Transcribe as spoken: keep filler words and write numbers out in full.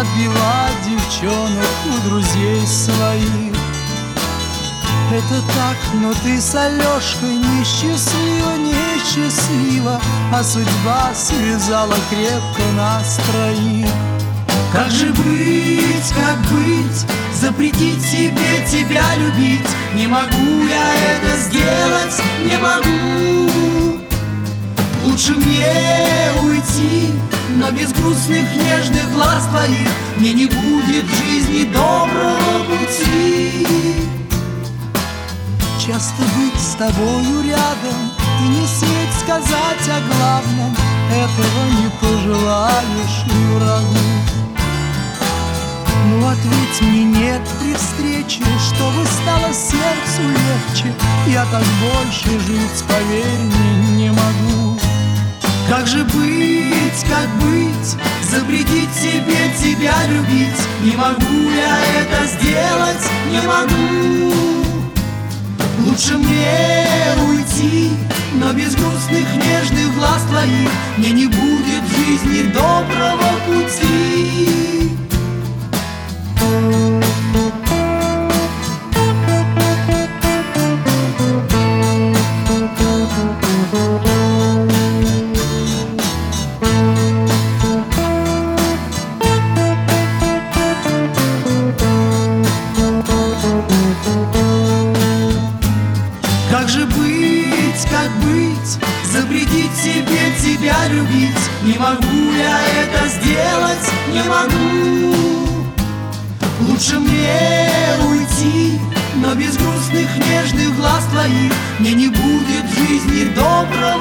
отбивать девчонок у друзей своих. Это так, но ты с Алешкой несчастлива, несчастлива, а судьба связала крепко нас троих. Как же быть, как быть, запретить себе тебя любить? Не могу я это сделать, не могу. Лучше мне уйти, но без грустных нежных глаз твоих мне не будет в жизни доброго пути. Часто быть с тобою рядом и не сметь сказать о главном, этого не пожелаешь и врагу. Ну ответь мне нет при встрече, чтобы стало сердцу легче. Я так больше жить, поверь мне, не могу. Как же быть, как быть, запретить себе тебя любить? Не могу я это сделать, не могу. Лучше мне уйти, но без грустных нежных глаз твоих мне не будет в жизни доброго пути. Как же быть, как быть, запретить себе тебя любить? Не могу я это сделать, не могу. Лучше мне уйти, но без грустных нежных глаз твоих мне не будет в жизни доброго